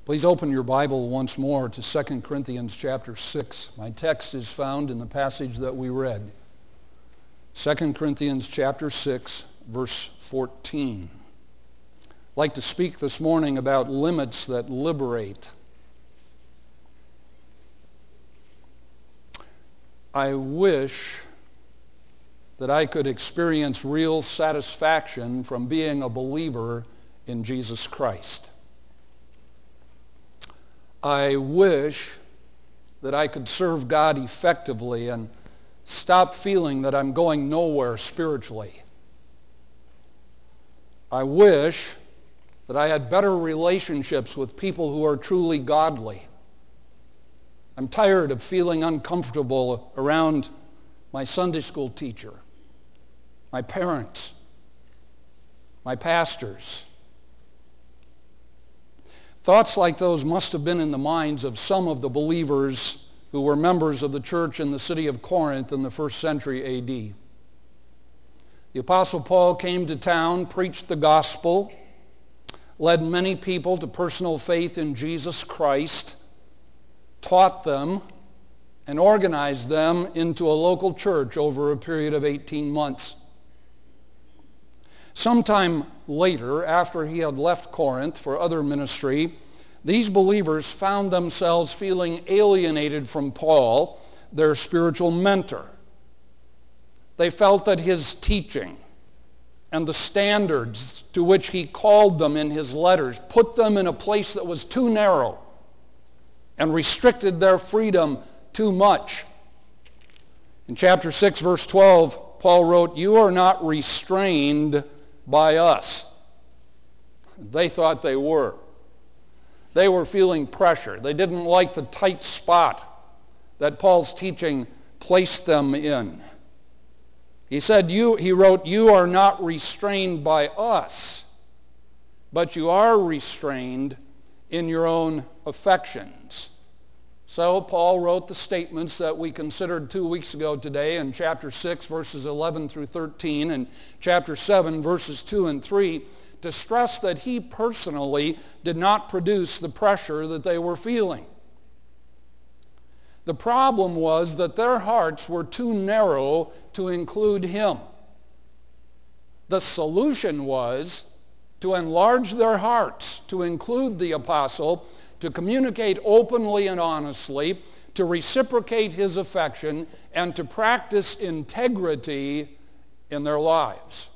Please open your Bible once more to 2 Corinthians chapter 6. My text is found in the passage that we read. 2 Corinthians chapter 6, verse 14. I'd like to speak this morning about limits that liberate. I wish that I could experience real satisfaction from being a believer in Jesus Christ. I wish that I could serve God effectively and stop feeling that I'm going nowhere spiritually. I wish that I had better relationships with people who are truly godly. I'm tired of feeling uncomfortable around my Sunday school teacher, my parents, my pastors. Thoughts like those must have been in the minds of some of the believers who were members of the church in the city of Corinth in the first century A.D. The Apostle Paul came to town, preached the gospel, led many people to personal faith in Jesus Christ, taught them, and organized them into a local church over a period of 18 months. Sometime later, after he had left Corinth for other ministry, these believers found themselves feeling alienated from Paul, their spiritual mentor. They felt that his teaching and the standards to which he called them in his letters put them in a place that was too narrow and restricted their freedom too much. In chapter 6, verse 12, Paul wrote, "You are not restrained by us." They thought they were. They were feeling pressure. They didn't like the tight spot that Paul's teaching placed them in. He wrote, "You are not restrained by us, but you are restrained in your own affections." So Paul wrote the statements that we considered 2 weeks ago today in chapter 6, verses 11 through 13, and chapter 7, verses 2 and 3, to stress that he personally did not produce the pressure that they were feeling. The problem was that their hearts were too narrow to include him. The solution was to enlarge their hearts, to include the apostle, to communicate openly and honestly, to reciprocate his affection, and to practice integrity in their lives.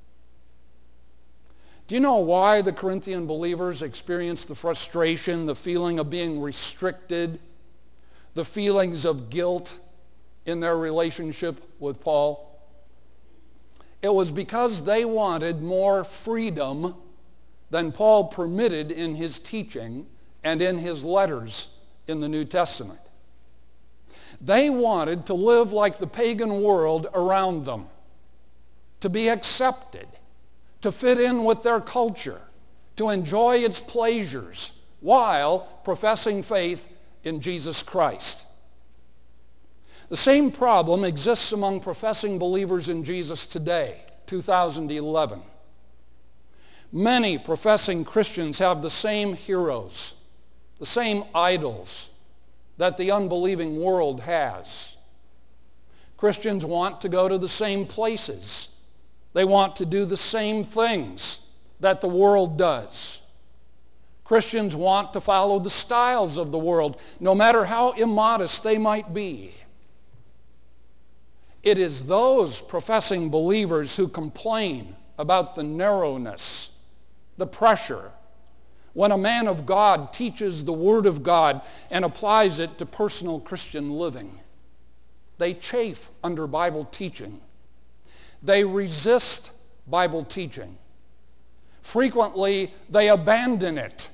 Do you know why the Corinthian believers experienced the frustration, the feeling of being restricted, the feelings of guilt in their relationship with Paul? It was because they wanted more freedom than Paul permitted in his teaching and in his letters in the New Testament. They wanted to live like the pagan world around them, to be accepted, to fit in with their culture, to enjoy its pleasures while professing faith in Jesus Christ. The same problem exists among professing believers in Jesus today, 2011. Many professing Christians have the same heroes, the same idols that the unbelieving world has. Christians want to go to the same places. They want to do the same things that the world does. Christians want to follow the styles of the world, no matter how immodest they might be. It is those professing believers who complain about the narrowness, the pressure, when a man of God teaches the Word of God and applies it to personal Christian living. They chafe under Bible teaching. They resist Bible teaching. Frequently, they abandon it.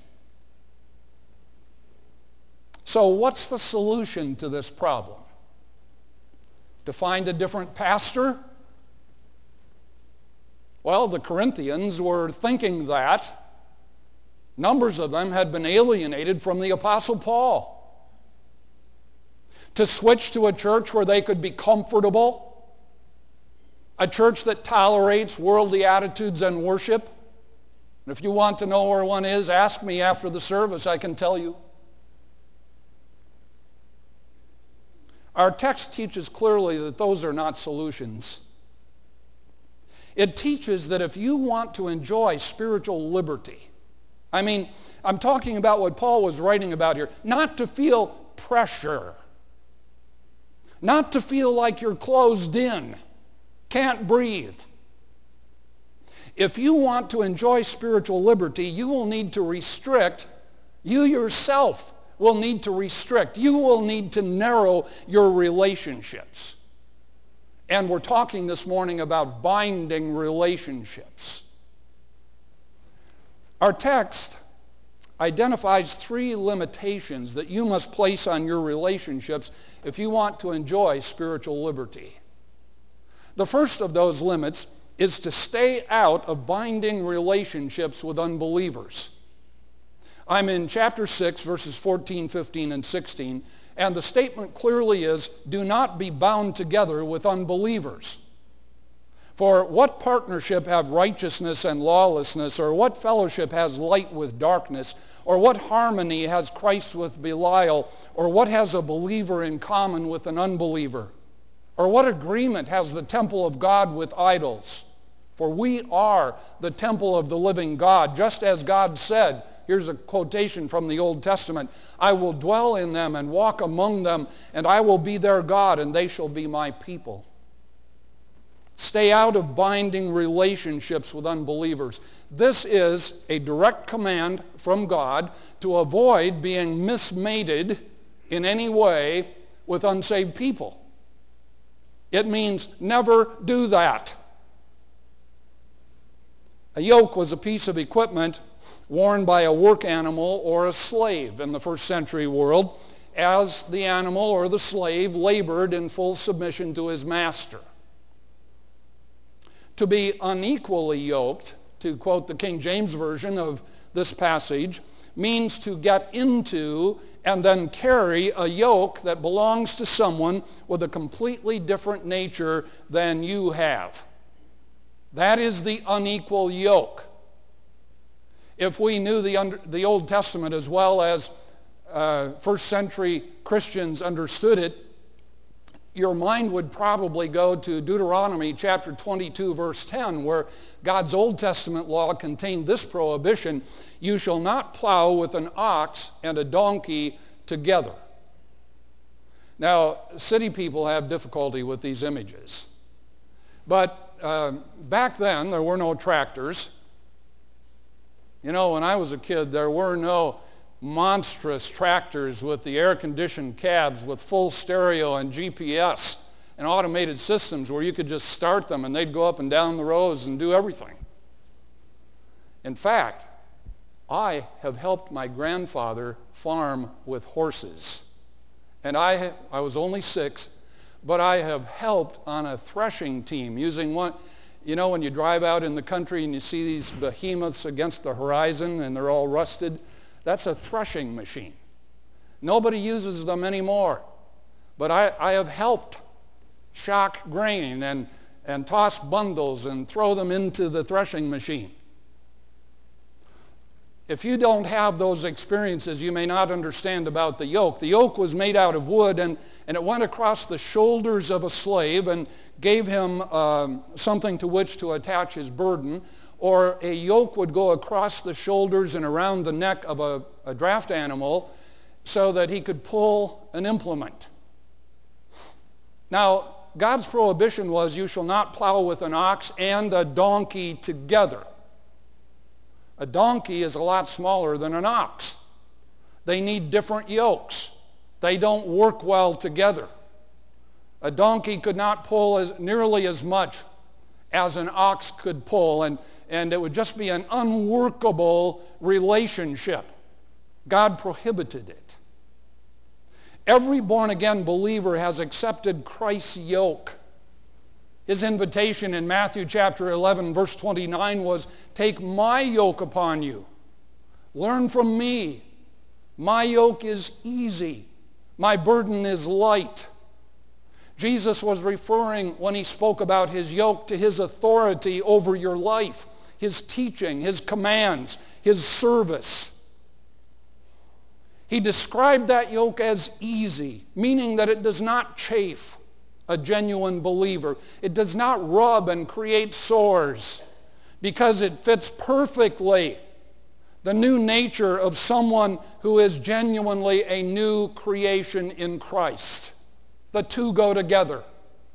So what's the solution to this problem? To find a different pastor? Well, the Corinthians were thinking that. Numbers of them had been alienated from the Apostle Paul. To switch to a church where they could be If you want to know where one is, ask me after the service. I can tell you. Our text teaches clearly that those are not solutions. It teaches that if you want to enjoy spiritual liberty, I'm talking about what Paul was writing about here, not to feel pressure, not to feel like you're closed in, can't breathe. If you want to enjoy spiritual liberty, you will need to restrict, you yourself will need to restrict, you will need to narrow your relationships. And we're talking this morning about binding relationships. Our text identifies 3 limitations that you must place on your relationships if you want to enjoy spiritual liberty. The first of those limits is to stay out of binding relationships with unbelievers. I'm in chapter 6, verses 14, 15, and 16, and the statement clearly is, do not be bound together with unbelievers. For what partnership have righteousness and lawlessness, or what fellowship has light with darkness, or what harmony has Christ with Belial, or what has a believer in common with an unbeliever? Or what agreement has the temple of God with idols? For we are the temple of the living God, just as God said, here's a quotation from the Old Testament, I will dwell in them and walk among them, and I will be their God, and they shall be my people. Stay out of binding relationships with unbelievers. This is a direct command from God to avoid being mismated in any way with unsaved people. It means never do that. A yoke was a piece of equipment worn by a work animal or a slave in the first century world as the animal or the slave labored in full submission to his master. To be unequally yoked, to quote the King James Version of this passage, means to get into and then carry a yoke that belongs to someone with a completely different nature than you have. That is the unequal yoke. If we knew the Old Testament as well as first century Christians understood it, your mind would probably go to Deuteronomy chapter 22, verse 10, where God's Old Testament law contained this prohibition, you shall not plow with an ox and a donkey together. Now, city people have difficulty with these images. But back then, there were no tractors. You know, when I was a kid, there were no monstrous tractors with the air-conditioned cabs with full stereo and GPS and automated systems where you could just start them and they'd go up and down the rows and do everything. In fact, I have helped my grandfather farm with horses. And I was only 6, but I have helped on a threshing team using one. You know, when you drive out in the country and you see these behemoths against the horizon and they're all rusted, that's a threshing machine. Nobody uses them anymore. But I have helped shock grain and toss bundles and throw them into the threshing machine. If you don't have those experiences, you may not understand about the yoke. The yoke was made out of wood, and it went across the shoulders of a slave and gave him something to which to attach his burden. Or a yoke would go across the shoulders and around the neck of a draft animal so that he could pull an implement. Now, God's prohibition was you shall not plow with an ox and a donkey together. A donkey is a lot smaller than an ox. They need different yokes. They don't work well together. A donkey could not pull nearly as much as an ox could pull, and it would just be an unworkable relationship. God prohibited it. Every born-again believer has accepted Christ's yoke. His invitation in Matthew chapter 11, verse 29 was, take my yoke upon you. Learn from me. My yoke is easy. My burden is light. Jesus was referring, when he spoke about his yoke, to his authority over your life. his teaching, his commands, his service. He described that yoke as easy, meaning that it does not chafe a genuine believer. It does not rub and create sores because it fits perfectly the new nature of someone who is genuinely a new creation in Christ. The two go together.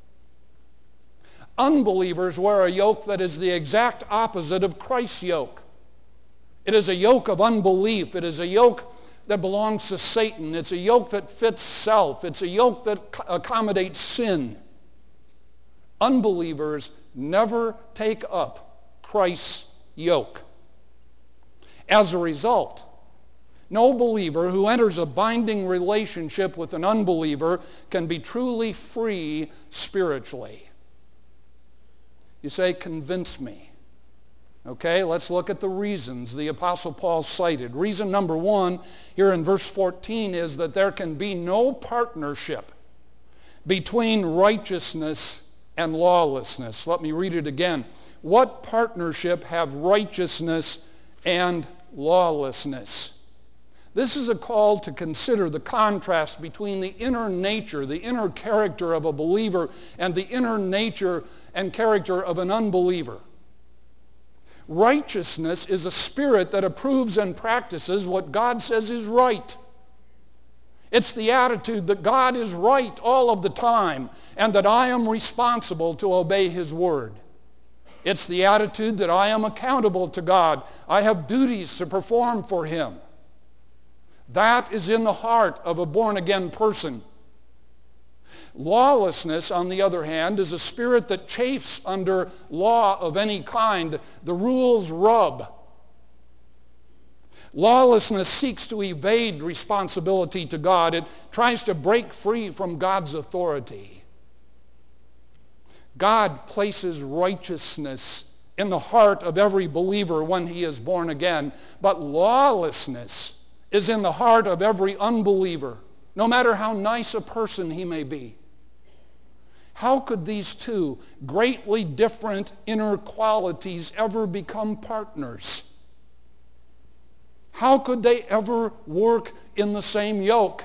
Unbelievers wear a yoke that is the exact opposite of Christ's yoke. It is a yoke of unbelief. It is a yoke that belongs to Satan. It's a yoke that fits self. It's a yoke that accommodates sin. Unbelievers never take up Christ's yoke. As a result, no believer who enters a binding relationship with an unbeliever can be truly free spiritually. You say, convince me. Okay, let's look at the reasons the Apostle Paul cited. Reason number 1 here in verse 14 is that there can be no partnership between righteousness and lawlessness. Let me read it again. What partnership have righteousness and lawlessness? This is a call to consider the contrast between the inner nature, the inner character of a believer, and the inner nature and character of an unbeliever. Righteousness is a spirit that approves and practices what God says is right. It's the attitude that God is right all of the time and that I am responsible to obey his word. It's the attitude that I am accountable to God. I have duties to perform for him. That is in the heart of a born-again person. Lawlessness, on the other hand, is a spirit that chafes under law of any kind. The rules rub. Lawlessness seeks to evade responsibility to God. It tries to break free from God's authority. God places righteousness in the heart of every believer when he is born again, but lawlessness is in the heart of every unbeliever, no matter how nice a person he may be. How could these two greatly different inner qualities ever become partners? How could they ever work in the same yoke?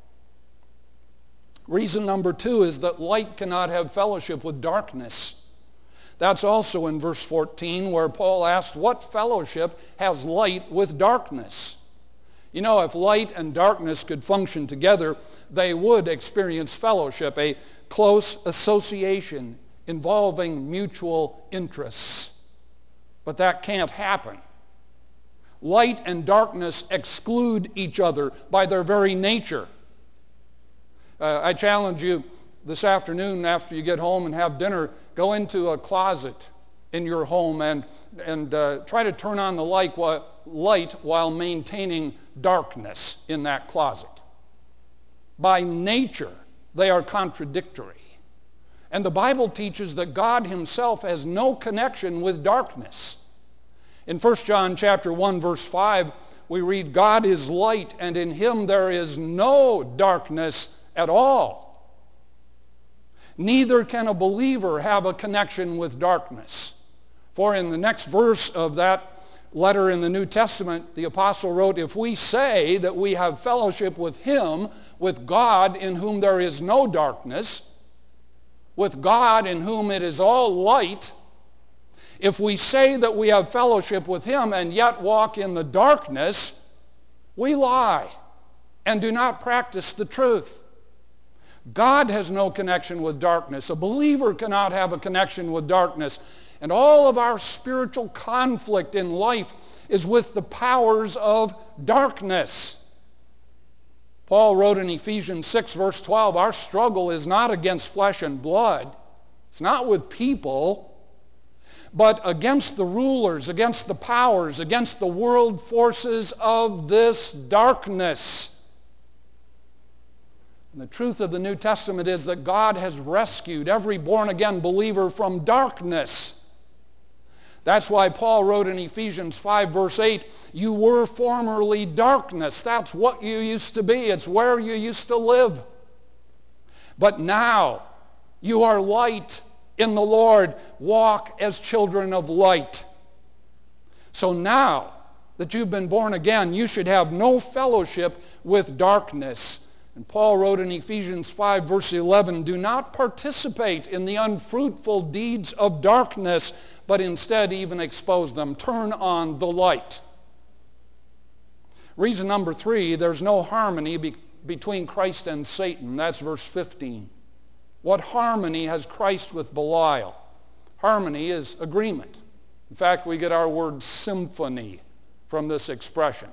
Reason number 2 is that light cannot have fellowship with darkness. That's also in verse 14 where Paul asked, what fellowship has light with darkness? You know, if light and darkness could function together, they would experience fellowship, a close association involving mutual interests. But that can't happen. Light and darkness exclude each other by their very nature. I challenge you this afternoon after you get home and have dinner, go into a closet in your home and try to turn on the light while maintaining darkness in that closet. By nature, they are contradictory. And the Bible teaches that God himself has no connection with darkness. In 1 John chapter 1, verse 5, we read, God is light, and in him there is no darkness at all. Neither can a believer have a connection with darkness. For in the next verse of that letter in the New Testament, the apostle wrote, if we say that we have fellowship with him, with God in whom there is no darkness, with God in whom it is all light, if we say that we have fellowship with him and yet walk in the darkness, we lie and do not practice the truth. God has no connection with darkness. A believer cannot have a connection with darkness. And all of our spiritual conflict in life is with the powers of darkness. Paul wrote in Ephesians 6, verse 12, our struggle is not against flesh and blood. It's not with people, but against the rulers, against the powers, against the world forces of this darkness. And the truth of the New Testament is that God has rescued every born-again believer from darkness. That's why Paul wrote in Ephesians 5, verse 8, you were formerly darkness. That's what you used to be. It's where you used to live. But now you are light in the Lord. Walk as children of light. So now that you've been born again, you should have no fellowship with darkness. And Paul wrote in Ephesians 5, verse 11, do not participate in the unfruitful deeds of darkness, but instead even expose them. Turn on the light. Reason number 3, there's no harmony between Christ and Satan. That's verse 15. What harmony has Christ with Belial? Harmony is agreement. In fact, we get our word symphony from this expression.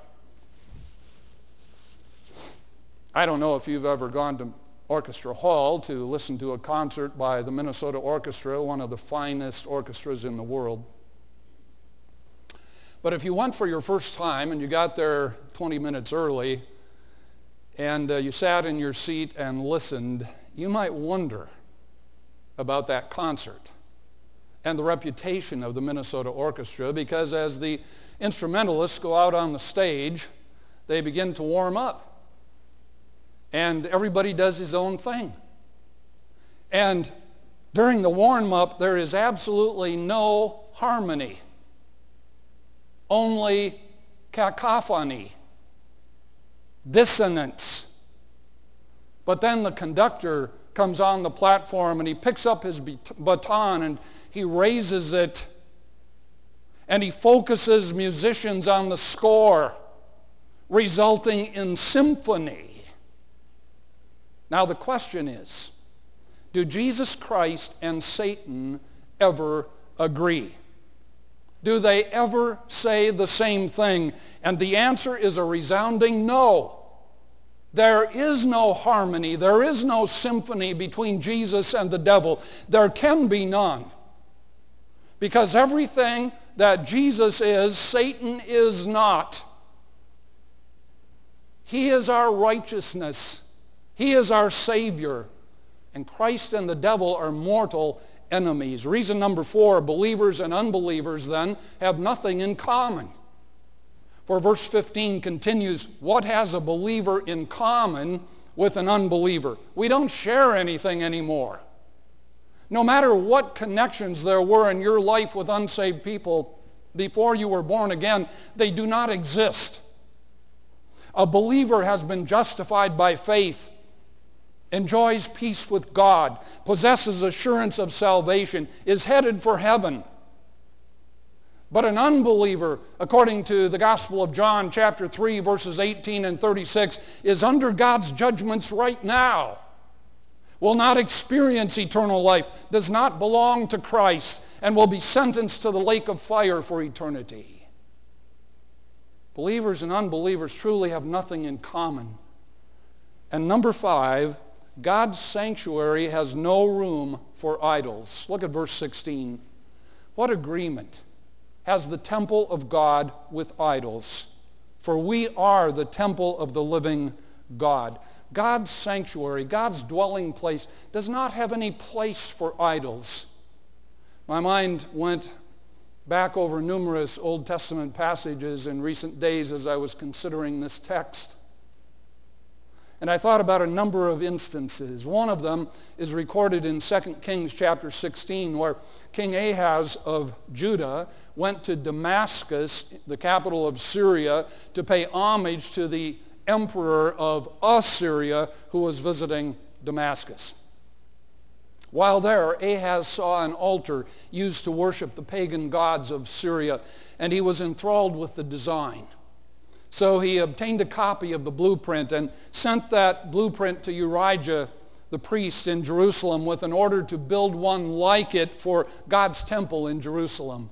I don't know if you've ever gone to Orchestra Hall to listen to a concert by the Minnesota Orchestra, one of the finest orchestras in the world. But if you went for your first time and you got there 20 minutes early and you sat in your seat and listened, you might wonder about that concert and the reputation of the Minnesota Orchestra, because as the instrumentalists go out on the stage, they begin to warm up. And everybody does his own thing. And during the warm-up, there is absolutely no harmony, only cacophony, dissonance. But then the conductor comes on the platform and he picks up his baton and he raises it and he focuses musicians on the score, resulting in symphony. Now the question is, do Jesus Christ and Satan ever agree? Do they ever say the same thing? And the answer is a resounding no. There is no harmony. There is no symphony between Jesus and the devil. There can be none. Because everything that Jesus is, Satan is not. He is our righteousness. He is our Savior. And Christ and the devil are mortal enemies. Reason number 4, believers and unbelievers then have nothing in common. For verse 15 continues, what has a believer in common with an unbeliever? We don't share anything anymore. No matter what connections there were in your life with unsaved people before you were born again, they do not exist. A believer has been justified by faith, enjoys peace with God, possesses assurance of salvation, is headed for heaven. But an unbeliever, according to the Gospel of John, chapter 3, verses 18 and 36, is under God's judgments right now, will not experience eternal life, does not belong to Christ, and will be sentenced to the lake of fire for eternity. Believers and unbelievers truly have nothing in common. And number 5, God's sanctuary has no room for idols. Look at verse 16. What agreement has the temple of God with idols? For we are the temple of the living God. God's sanctuary, God's dwelling place, does not have any place for idols. My mind went back over numerous Old Testament passages in recent days as I was considering this text. And I thought about a number of instances. One of them is recorded in 2 Kings chapter 16, where King Ahaz of Judah went to Damascus, the capital of Syria, to pay homage to the emperor of Assyria who was visiting Damascus. While there, Ahaz saw an altar used to worship the pagan gods of Syria, and he was enthralled with the design. So he obtained a copy of the blueprint and sent that blueprint to Urijah, the priest in Jerusalem, with an order to build one like it for God's temple in Jerusalem.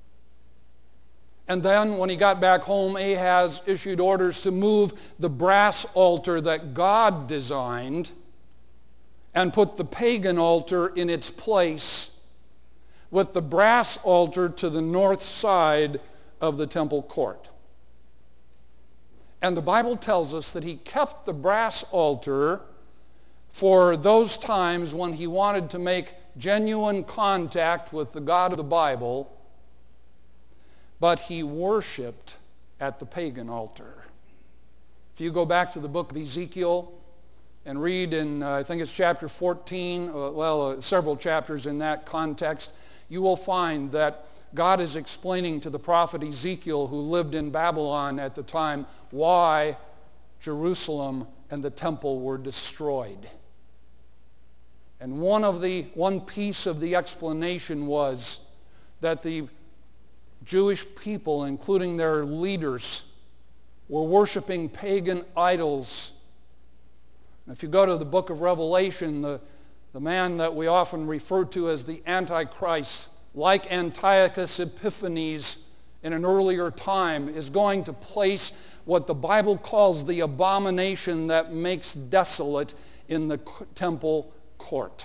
And then when he got back home, Ahaz issued orders to move the brass altar that God designed and put the pagan altar in its place, with the brass altar to the north side of the temple court. And the Bible tells us that he kept the brass altar for those times when he wanted to make genuine contact with the God of the Bible, but he worshiped at the pagan altar. If you go back to the book of Ezekiel and read in, I think it's chapter 14, several chapters in that context, you will find that God is explaining to the prophet Ezekiel, who lived in Babylon at the time, why Jerusalem and the temple were destroyed. And one piece of the explanation was that the Jewish people, including their leaders, were worshiping pagan idols. And if you go to the book of Revelation, the man that we often refer to as the Antichrist, like Antiochus Epiphanes in an earlier time, is going to place what the Bible calls the abomination that makes desolate in the temple court.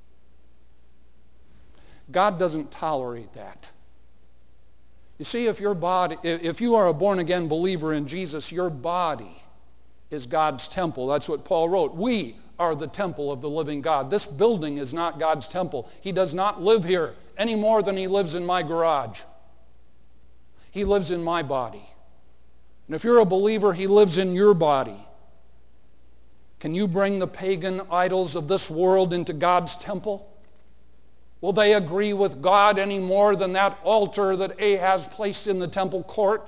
God doesn't tolerate that. You see, if you are a born-again believer in Jesus, your body is God's temple. That's what Paul wrote. We are the temple of the living God. This building is not God's temple. He does not live here any more than he lives in my garage. He lives in my body. And if you're a believer, he lives in your body. Can you bring the pagan idols of this world into God's temple? Will they agree with God any more than that altar that Ahaz placed in the temple court?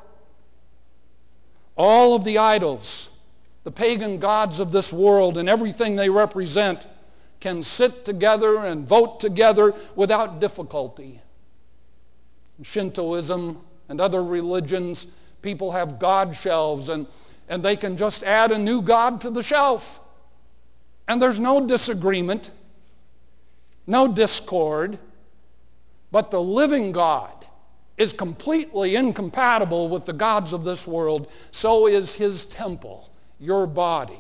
All of the idols, the pagan gods of this world and everything they represent, can sit together and vote together without difficulty. In Shintoism and other religions, people have God shelves, and they can just add a new god to the shelf. And there's no disagreement, no discord, but the living God is completely incompatible with the gods of this world. So is his temple, your body.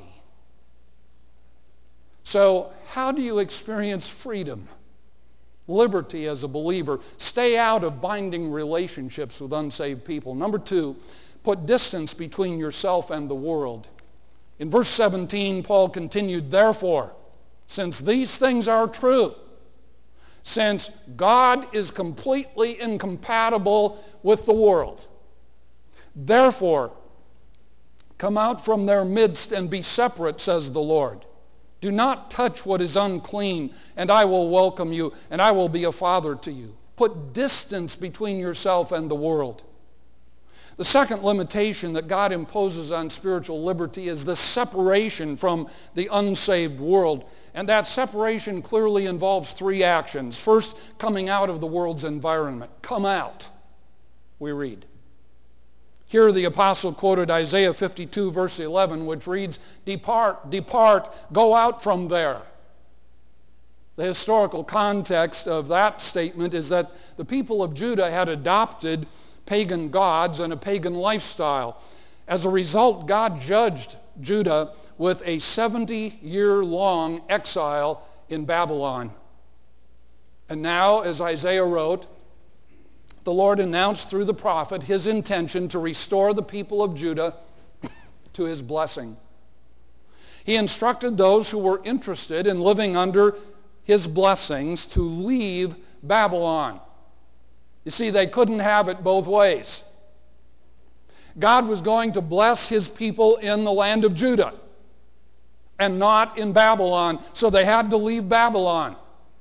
So how do you experience freedom, liberty as a believer? Stay out of binding relationships with unsaved people. Number 2, put distance between yourself and the world. In verse 17, Paul continued, therefore, since these things are true, since God is completely incompatible with the world, therefore, come out from their midst and be separate, says the Lord. Do not touch what is unclean, and I will welcome you, and I will be a father to you. Put distance between yourself and the world. The second limitation that God imposes on spiritual liberty is the separation from the unsaved world. And that separation clearly involves 3 actions. First, coming out of the world's environment. Come out, we read. Here the apostle quoted Isaiah 52, verse 11, which reads, depart, depart, go out from there. The historical context of that statement is that the people of Judah had adopted pagan gods and a pagan lifestyle. As a result, God judged Judah with a 70-year-long exile in Babylon. And now, as Isaiah wrote, the Lord announced through the prophet his intention to restore the people of Judah to his blessing. He instructed those who were interested in living under his blessings to leave Babylon. You see, they couldn't have it both ways. God was going to bless his people in the land of Judah and not in Babylon, so they had to leave Babylon.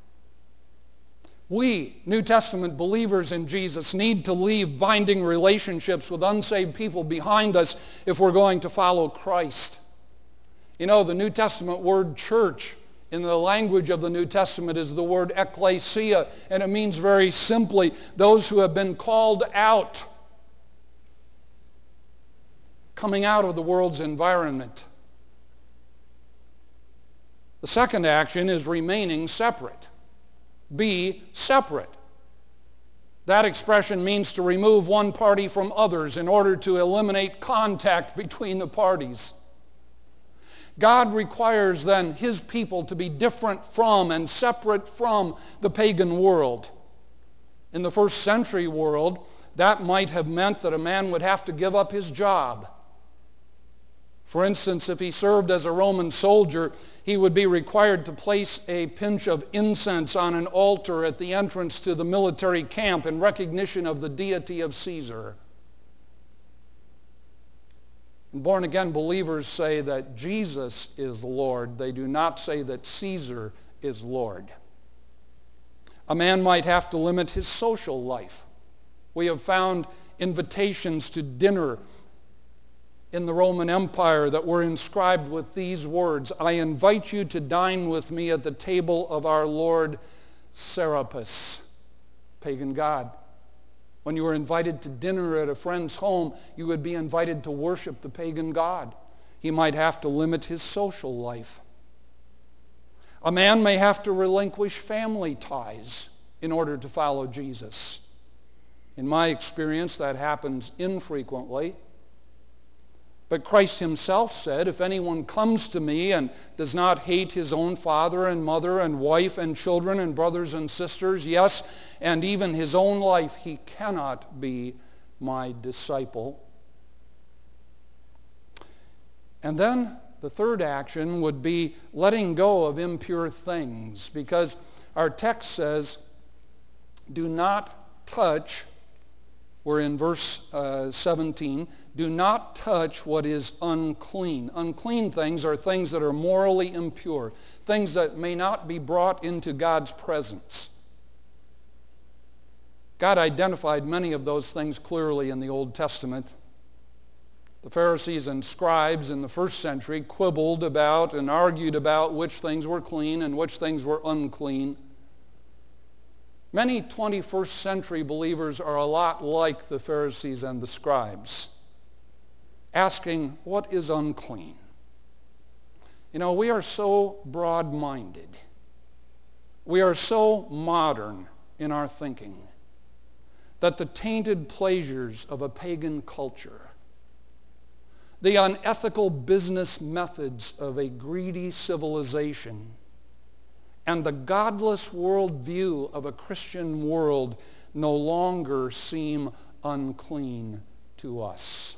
We, New Testament believers in Jesus, need to leave binding relationships with unsaved people behind us if we're going to follow Christ. You know, the New Testament word church in the language of the New Testament is the word ekklesia, and it means very simply those who have been called out, coming out of the world's environment. The second action is remaining separate. Be separate. That expression means to remove one party from others in order to eliminate contact between the parties. God requires then his people to be different from and separate from the pagan world. In the first century world, that might have meant that a man would have to give up his job. For instance, if he served as a Roman soldier, he would be required to place a pinch of incense on an altar at the entrance to the military camp in recognition of the deity of Caesar. And born-again believers say that Jesus is Lord. They do not say that Caesar is Lord. A man might have to limit his social life. We have found invitations to dinner in the Roman Empire that were inscribed with these words, "I invite you to dine with me at the table of our Lord Serapis," pagan god. When you were invited to dinner at a friend's home, you would be invited to worship the pagan god. He might have to limit his social life. A man may have to relinquish family ties in order to follow Jesus. In my experience, that happens infrequently. But Christ himself said, "If anyone comes to me and does not hate his own father and mother and wife and children and brothers and sisters, yes, and even his own life, he cannot be my disciple." And then the third action would be letting go of impure things, because our text says, do not touch, we're in verse 17, do not touch what is unclean. Unclean things are things that are morally impure, things that may not be brought into God's presence. God identified many of those things clearly in the Old Testament. The Pharisees and scribes in the first century quibbled about and argued about which things were clean and which things were unclean. Many 21st century believers are a lot like the Pharisees and the scribes, asking, what is unclean? You know, we are so broad-minded. We are so modern in our thinking that the tainted pleasures of a pagan culture, the unethical business methods of a greedy civilization, and the godless worldview of a Christian world no longer seem unclean to us.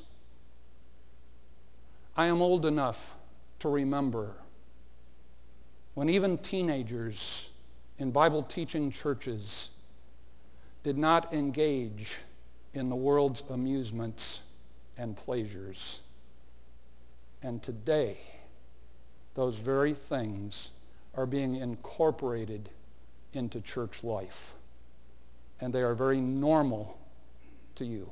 I am old enough to remember when even teenagers in Bible-teaching churches did not engage in the world's amusements and pleasures. And today, those very things are being incorporated into church life. And they are very normal to you.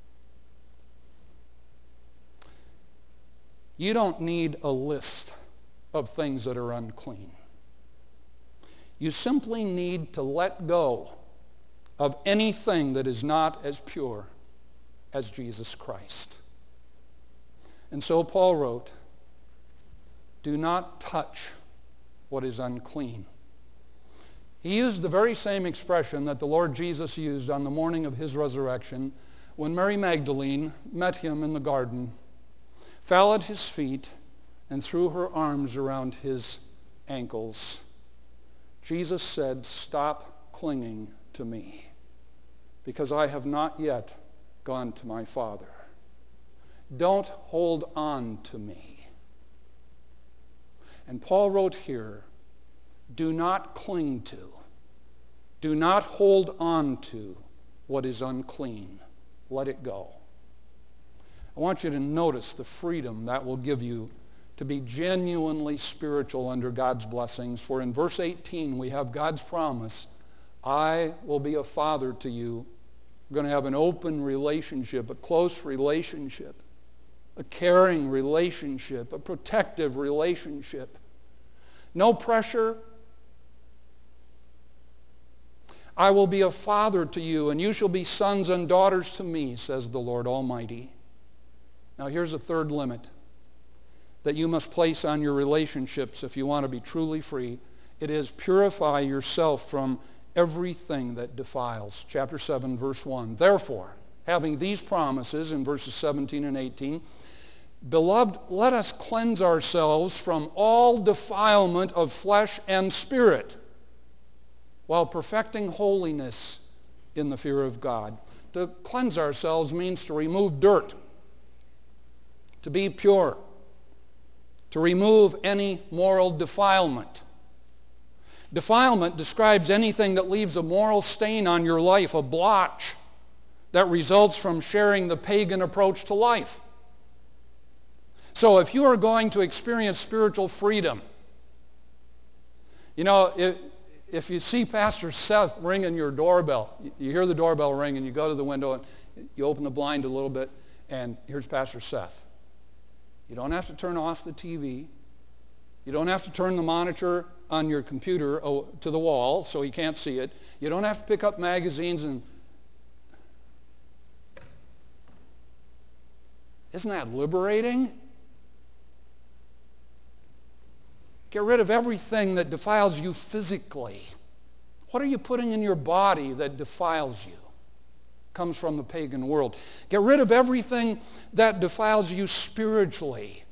You don't need a list of things that are unclean. You simply need to let go of anything that is not as pure as Jesus Christ. And so Paul wrote, do not touch what is unclean. He used the very same expression that the Lord Jesus used on the morning of his resurrection when Mary Magdalene met him in the garden, fell at his feet, and threw her arms around his ankles. Jesus said, stop clinging to me, because I have not yet gone to my Father. Don't hold on to me. And Paul wrote here, do not cling to, do not hold on to what is unclean. Let it go. I want you to notice the freedom that will give you to be genuinely spiritual under God's blessings. For in verse 18 we have God's promise, I will be a father to you. We're going to have an open relationship, a close relationship, a caring relationship, a protective relationship. No pressure. I will be a father to you, and you shall be sons and daughters to me, says the Lord Almighty. Now here's a third limit that you must place on your relationships if you want to be truly free. It is purify yourself from everything that defiles. Chapter 7, verse 1. Therefore, having these promises in verses 17 and 18, beloved, let us cleanse ourselves from all defilement of flesh and spirit, while perfecting holiness in the fear of God. To cleanse ourselves means to remove dirt, to be pure, to remove any moral defilement. Defilement describes anything that leaves a moral stain on your life, a blotch that results from sharing the pagan approach to life. So if you are going to experience spiritual freedom, you know, if you see Pastor Seth ringing your doorbell, you hear the doorbell ring and you go to the window and you open the blind a little bit and here's Pastor Seth. You don't have to turn off the TV. You don't have to turn the monitor on your computer to the wall so he can't see it. You don't have to pick up magazines and... Isn't that liberating? Get rid of everything that defiles you physically. What are you putting in your body that defiles you? Comes from the pagan world. Get rid of everything that defiles you spiritually.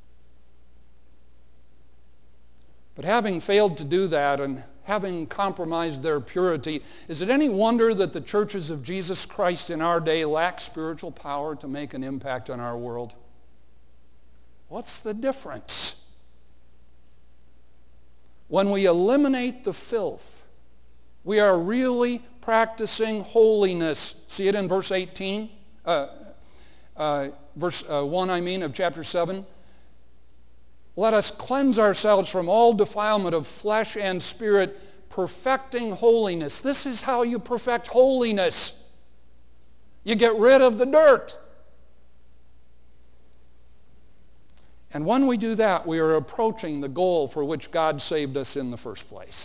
But having failed to do that and having compromised their purity, is it any wonder that the churches of Jesus Christ in our day lack spiritual power to make an impact on our world? What's the difference? When we eliminate the filth, we are really practicing holiness. See it in verse 18? Verse 1, of chapter 7. Let us cleanse ourselves from all defilement of flesh and spirit, perfecting holiness. This is how you perfect holiness. You get rid of the dirt. And when we do that, we are approaching the goal for which God saved us in the first place.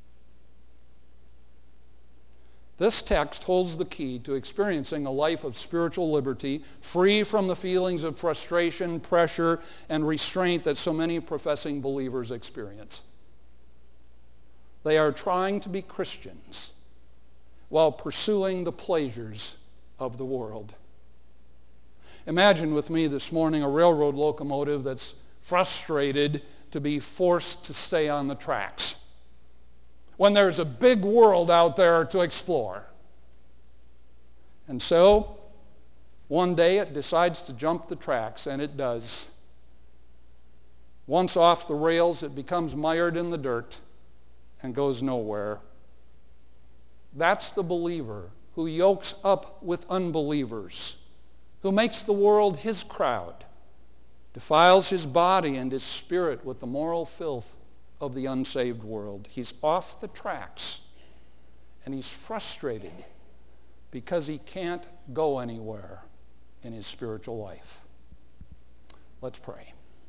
This text holds the key to experiencing a life of spiritual liberty, free from the feelings of frustration, pressure, and restraint that so many professing believers experience. They are trying to be Christians while pursuing the pleasures of the world. Imagine with me this morning a railroad locomotive that's frustrated to be forced to stay on the tracks when there's a big world out there to explore. And so, one day it decides to jump the tracks, and it does. Once off the rails, it becomes mired in the dirt and goes nowhere. That's the believer who yokes up with unbelievers, who makes the world his crowd, defiles his body and his spirit with the moral filth of the unsaved world. He's off the tracks, and he's frustrated because he can't go anywhere in his spiritual life. Let's pray.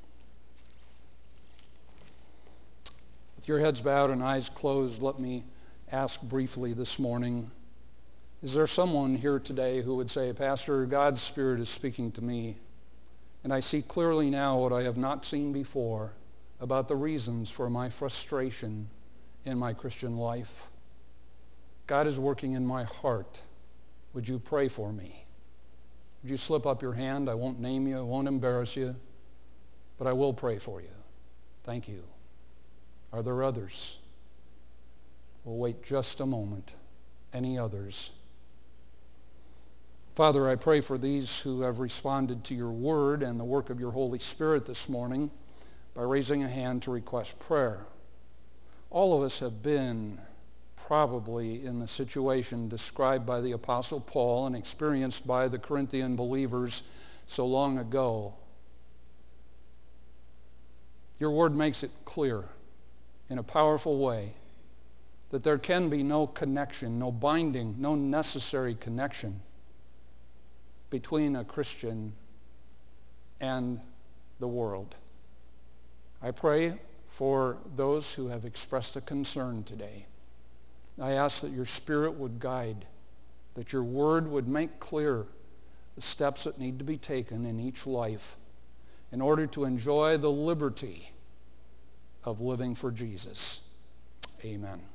With your heads bowed and eyes closed, let me ask briefly this morning, is there someone here today who would say, Pastor, God's Spirit is speaking to me, and I see clearly now what I have not seen before about the reasons for my frustration in my Christian life. God is working in my heart. Would you pray for me? Would you slip up your hand? I won't name you. I won't embarrass you. But I will pray for you. Thank you. Are there others? We'll wait just a moment. Any others? Father, I pray for these who have responded to your word and the work of your Holy Spirit this morning by raising a hand to request prayer. All of us have been probably in the situation described by the Apostle Paul and experienced by the Corinthian believers so long ago. Your word makes it clear in a powerful way that there can be no connection, no binding, no necessary connection between a Christian and the world. I pray for those who have expressed a concern today. I ask that your Spirit would guide, that your word would make clear the steps that need to be taken in each life in order to enjoy the liberty of living for Jesus. Amen.